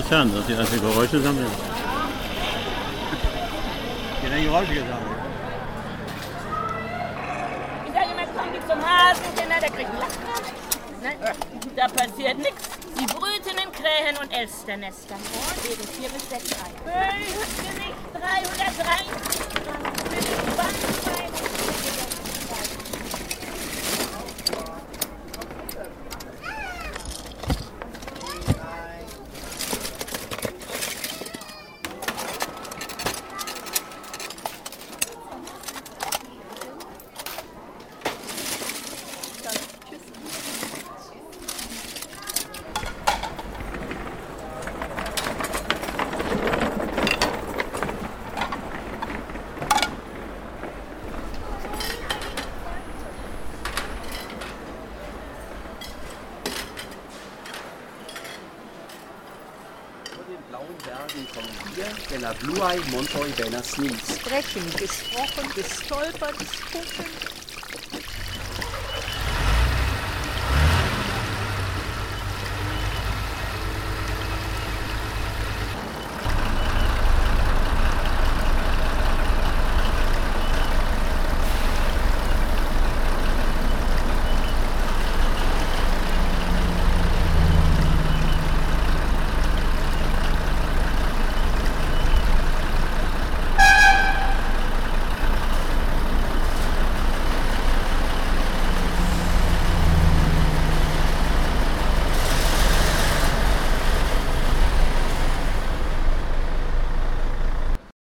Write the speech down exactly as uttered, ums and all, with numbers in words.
das hören, dass sie also Geräusche sammeln. Keine Geräusche gesammelt. Ich sage immer, komm nicht zum Hasen, Kinder, der kriegt einen Lachkrampf. Ne? Da passiert nichts. Sie brüten in Krähen und Elsternestern und legen vier bis sechs Eier. Hey, Gesicht dreihundertdreißig Gramm für die Spannbeine. Bergen kommen wir, de la Blue Eye Montoy Benner Sneeze. Sprechen, gesprochen, gestolpert, gucken.